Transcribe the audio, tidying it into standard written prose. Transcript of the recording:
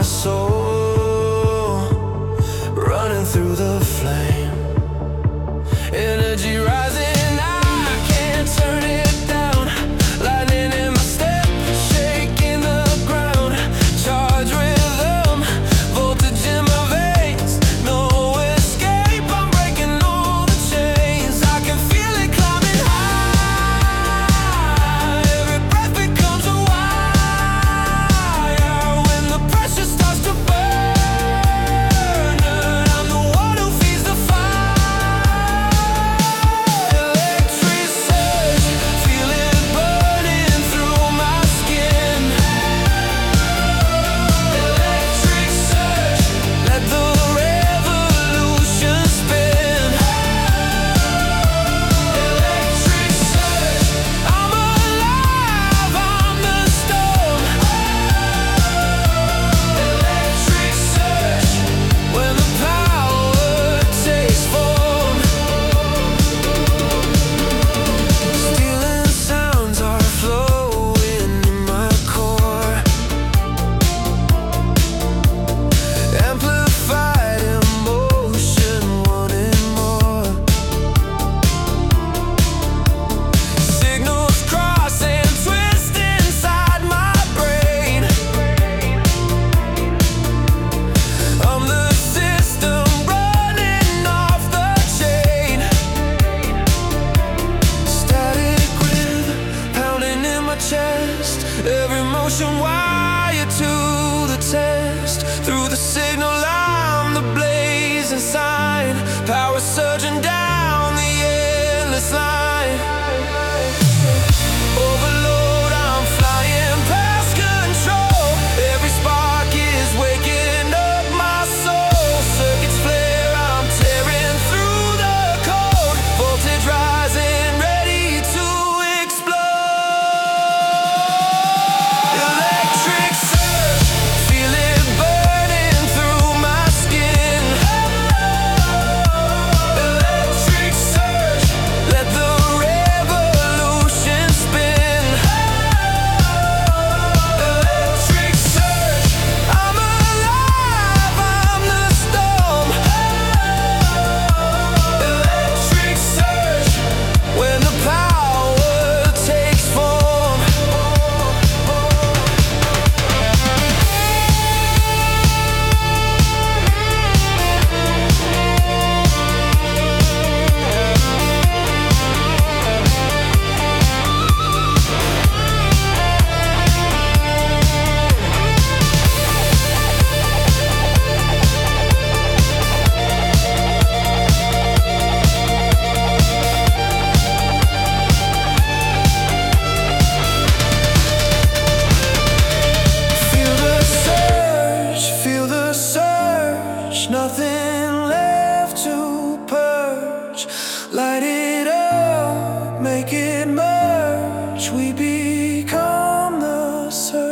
soul, running through the flame. Energy rising, I can't turn it down. Lightning in my step, shaking the ground. Charge rhythm, voltage in my veins. No escape, I'm breaking all the chains. I can feel it climbing high. Every breath becomes a wire. When the pressure starts to burn, I'm the one who feeds the fire. Electric surge, feel it burning through my skin. Electric surge, let the revolution spin. Electric surge, I'm alive, I'm the storm. Electric surge, when the power takes form. Stealing sounds are flowing in my core. Amplified emotion, wanting more. Signals cross and twist inside my brain. I'm the system running off the chain. Static rhythm pounding in my chest. Every motion wired to the test. Through the signal, I'm the blazing sign. Power surging down the endless line. Overload, I'm flying past control. Every spark is waking up my soul. Circuits flare, I'm tearing through the code. Voltage rising, ready to explode. Electric surge, feel it burning through my skin. Electric surge, let the revolution spin. Electric surge, I'm alive, I'm the storm. Electric surge, when the power takes form. Feel the surge, nothing left to purge. Light it up, make it merge. We become the surge.